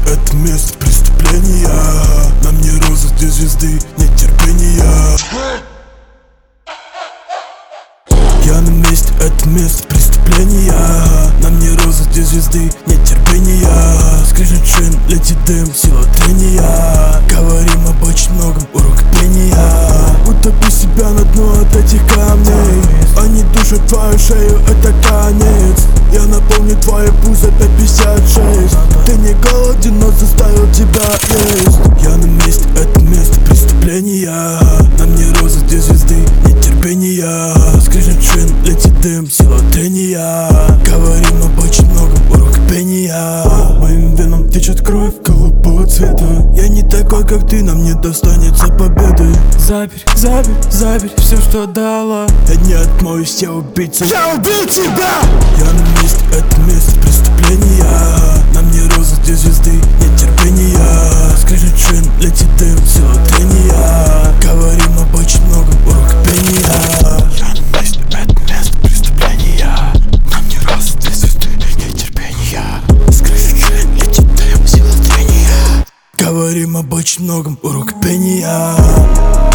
это место преступления. Нам не розы, две звезды, нет терпения. Я на месте, это место преступления. Нам не розы, две звезды, нет терпения. Скрежет шин, летит дым, сила трения. Говорим об очень многом, урок пения. Утопи себя на дно от этих камней. Они душат твою шею, это конец. Я наполню твое пузо 5:56. Ты не голоден, но заставил тебя есть. Я на месте, это место преступления. Нам не розы, две звезды, нет терпения. Скрежет шин, летит дым, сила трения. Говорим об очень многом, урок пения. Моим венам течет кровь голубого цвета. Я не такой, как ты, нам не достанется победы. Заберь, заберь, заберь все, что дала. Я не отмоюсь, я убийца. Я убил тебя! Я на месте, это место преступления. Нам не розы, две звезды, нет терпения. Скрежет шин, летит дым, сила трения. Говорим об очень многом, урок пения. Я на месте, это место преступления. Нам не розы, две звезды, нет терпения. Скрежет шин, летит дым, сила трения. Говорим об очень многом, урок пения.